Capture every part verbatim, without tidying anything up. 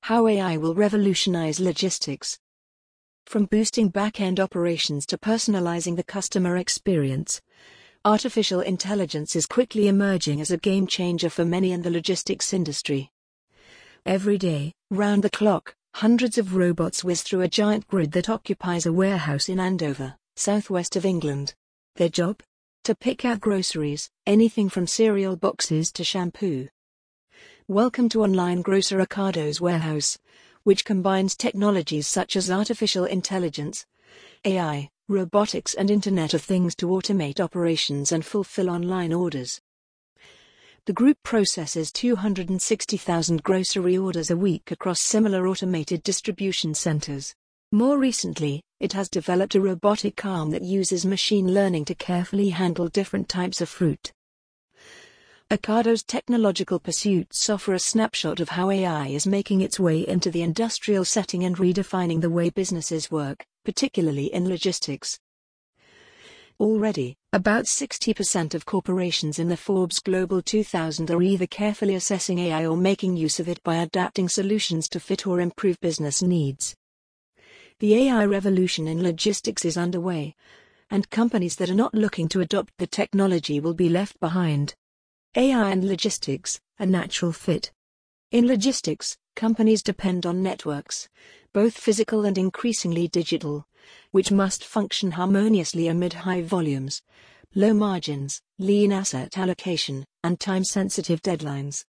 How A I will revolutionize logistics. From boosting back-end operations to personalizing the customer experience, artificial intelligence is quickly emerging as a game-changer for many in the logistics industry. Every day, round the clock, hundreds of robots whiz through a giant grid that occupies a warehouse in Andover, southwest of England. Their job? To pick out groceries, anything from cereal boxes to shampoo. Welcome to online grocer Ocado's warehouse, which combines technologies such as artificial intelligence, A I, robotics and Internet of Things to automate operations and fulfill online orders. The group processes two hundred sixty thousand grocery orders a week across similar automated distribution centers. More recently, it has developed a robotic arm that uses machine learning to carefully handle different types of fruit. Ocado's technological pursuits offer a snapshot of how A I is making its way into the industrial setting and redefining the way businesses work, particularly in logistics. Already, about sixty percent of corporations in the Forbes Global two thousand are either carefully assessing A I or making use of it by adapting solutions to fit or improve business needs. The A I revolution in logistics is underway, and companies that are not looking to adopt the technology will be left behind. A I and logistics, a natural fit. In logistics, companies depend on networks, both physical and increasingly digital, which must function harmoniously amid high volumes, low margins, lean asset allocation, and time-sensitive deadlines.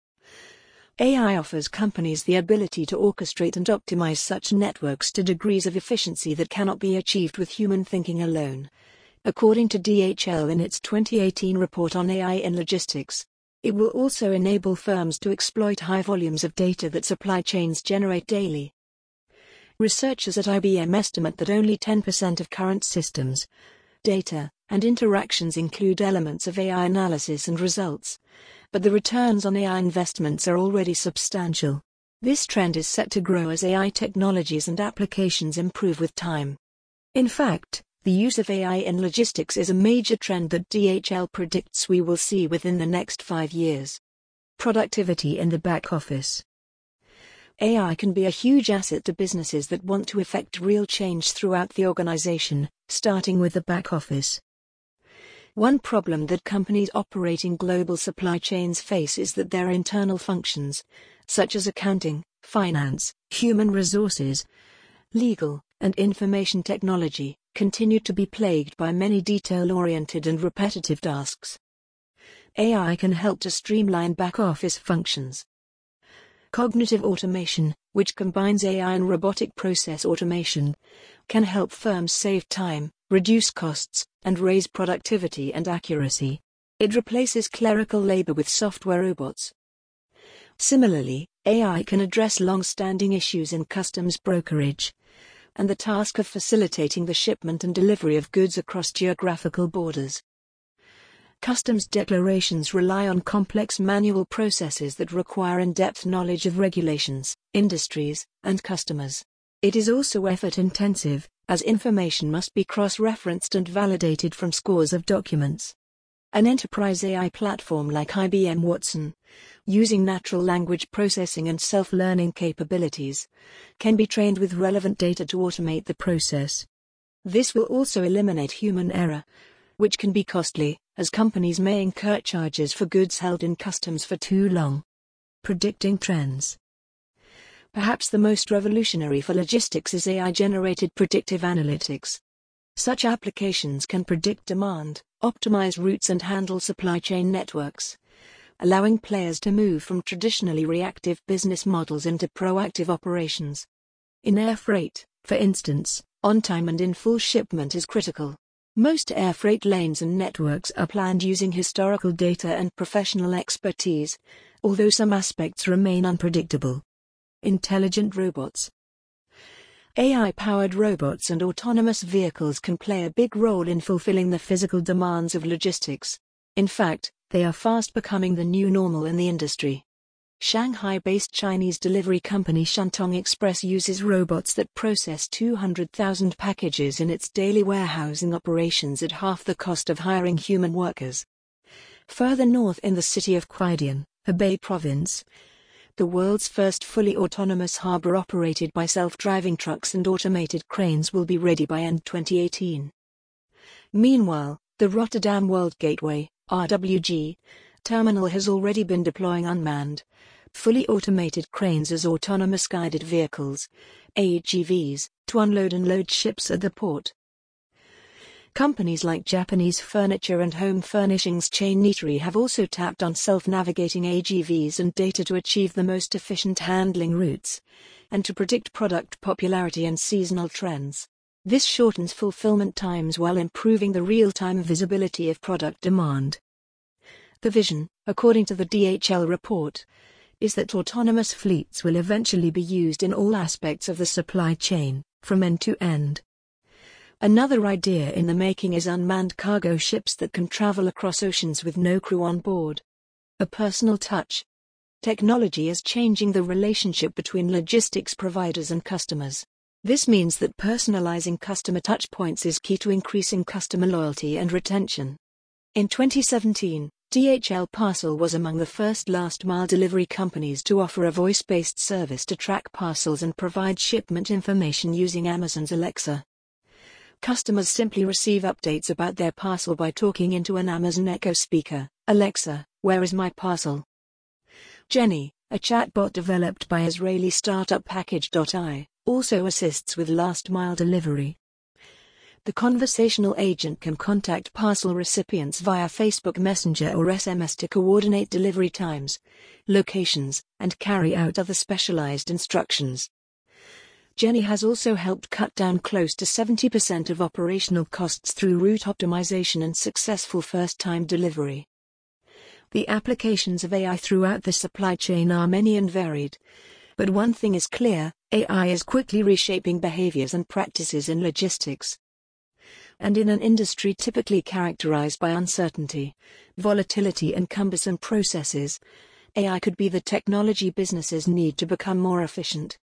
A I offers companies the ability to orchestrate and optimize such networks to degrees of efficiency that cannot be achieved with human thinking alone. According to D H L in its twenty eighteen report on A I in logistics, it will also enable firms to exploit high volumes of data that supply chains generate daily. Researchers at I B M estimate that only ten percent of current systems, data, and interactions include elements of A I analysis and results, but the returns on A I investments are already substantial. This trend is set to grow as A I technologies and applications improve with time. In fact, the use of A I in logistics is a major trend that D H L predicts we will see within the next five years. Productivity in the back office. A I can be a huge asset to businesses that want to effect real change throughout the organization, starting with the back office. One problem that companies operating global supply chains face is that their internal functions, such as accounting, finance, human resources, legal, and information technology, continue to be plagued by many detail-oriented and repetitive tasks. A I can help to streamline back-office functions. Cognitive automation, which combines A I and robotic process automation, can help firms save time, reduce costs, and raise productivity and accuracy. It replaces clerical labor with software robots. Similarly, A I can address long-standing issues in customs brokerage and the task of facilitating the shipment and delivery of goods across geographical borders. Customs declarations rely on complex manual processes that require in-depth knowledge of regulations, industries, and customers. It is also effort-intensive, as information must be cross-referenced and validated from scores of documents. An enterprise A I platform like I B M Watson, using natural language processing and self-learning capabilities, can be trained with relevant data to automate the process. This will also eliminate human error, which can be costly, as companies may incur charges for goods held in customs for too long. Predicting trends. Perhaps the most revolutionary for logistics is A I-generated predictive analytics. Such applications can predict demand, optimize routes and handle supply chain networks, allowing players to move from traditionally reactive business models into proactive operations. In air freight, for instance, on-time and in-full shipment is critical. Most air freight lanes and networks are planned using historical data and professional expertise, although some aspects remain unpredictable. Intelligent robots. A I-powered robots and autonomous vehicles can play a big role in fulfilling the physical demands of logistics. In fact, they are fast becoming the new normal in the industry. Shanghai-based Chinese delivery company Shantong Express uses robots that process two hundred thousand packages in its daily warehousing operations at half the cost of hiring human workers. Further north in the city of Huaidian, Hebei province, The world's first fully autonomous harbor operated by self-driving trucks and automated cranes will be ready by end twenty eighteen. Meanwhile, the Rotterdam World Gateway (R W G) terminal has already been deploying unmanned, fully automated cranes as autonomous guided vehicles, A G Vs, to unload and load ships at the port. Companies like Japanese furniture and home furnishings chain Neatery have also tapped on self-navigating A G Vs and data to achieve the most efficient handling routes, and to predict product popularity and seasonal trends. This shortens fulfillment times while improving the real-time visibility of product demand. The vision, according to the D H L report, is that autonomous fleets will eventually be used in all aspects of the supply chain, from end to end. Another idea in the making is unmanned cargo ships that can travel across oceans with no crew on board. A personal touch. Technology is changing the relationship between logistics providers and customers. This means that personalizing customer touchpoints is key to increasing customer loyalty and retention. In twenty seventeen, D H L Parcel was among the first last-mile delivery companies to offer a voice-based service to track parcels and provide shipment information using Amazon's Alexa. Customers simply receive updates about their parcel by talking into an Amazon Echo speaker. "Alexa, where is my parcel?" Jenny, a chatbot developed by Israeli startup Package dot I, also assists with last-mile delivery. The conversational agent can contact parcel recipients via Facebook Messenger or S M S to coordinate delivery times, locations, and carry out other specialized instructions. Jenny has also helped cut down close to seventy percent of operational costs through route optimization and successful first-time delivery. The applications of A I throughout the supply chain are many and varied. But one thing is clear: A I is quickly reshaping behaviors and practices in logistics. And in an industry typically characterized by uncertainty, volatility and cumbersome processes, A I could be the technology businesses need to become more efficient.